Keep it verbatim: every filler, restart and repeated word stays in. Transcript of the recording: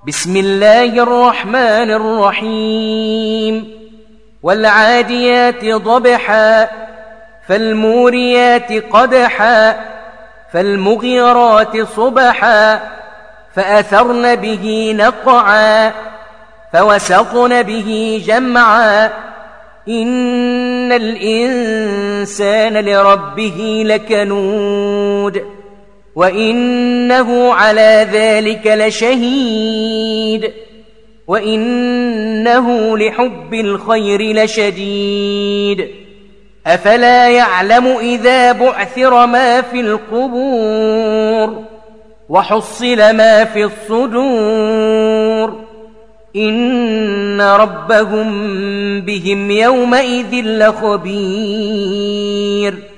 بسم الله الرحمن الرحيم والعاديات ضبحا فالموريات قدحا فالمغيرات صبحا فأثرن به نقعا فوسطن به جمعا إن الإنسان لربه لكنود وإنه على ذلك لشهيد وإنه لحب الخير لشديد أفلا يعلم إذا بعثر ما في القبور وحصل ما في الصدور إن ربهم بهم يومئذ لخبير